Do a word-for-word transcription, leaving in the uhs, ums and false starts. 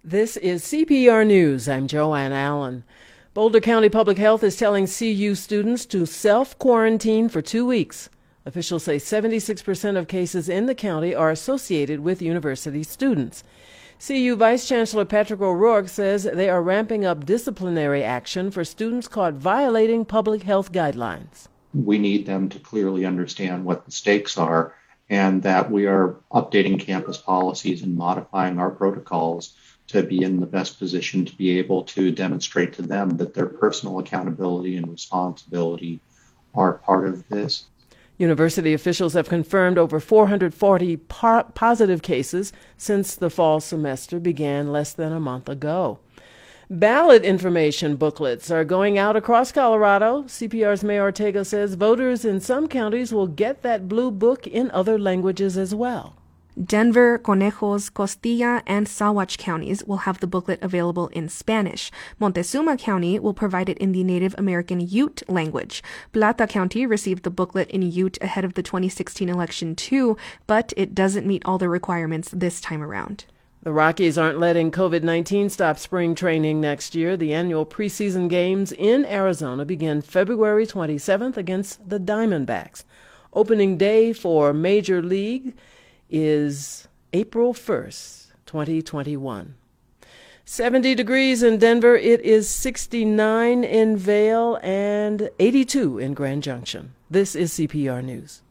This is C P R News. I'm Joanne Allen. Boulder County Public Health is telling C U students to self-quarantine for two weeks. Officials say seventy-six percent of cases in the county are associated with university students. C U Vice Chancellor Patrick O'Rourke says they are ramping up disciplinary action for students caught violating public health guidelines. We need them to clearly understand what the stakes are and that we are updating campus policies and modifying our protocols to be in the best position to be able to demonstrate to them that their personal accountability and responsibility are part of this. University officials have confirmed over four hundred forty po- positive cases since the fall semester began less than a month ago. Ballot information booklets are going out across Colorado. C P R's Mayor Ortega says voters in some counties will get that blue book in other languages as well. Denver, Conejos, Costilla, and Saguache counties will have the booklet available in Spanish. Montezuma County will provide it in the Native American Ute language. Plata County received the booklet in Ute ahead of the twenty sixteen election too, but it doesn't meet all the requirements this time around. The Rockies aren't letting COVID nineteen stop spring training next year. The annual preseason games in Arizona begin February twenty-seventh against the Diamondbacks. Opening day for Major League is April first, twenty twenty-one. seventy degrees in Denver. It is sixty-nine in Vail and eighty-two in Grand Junction. This is C P R News.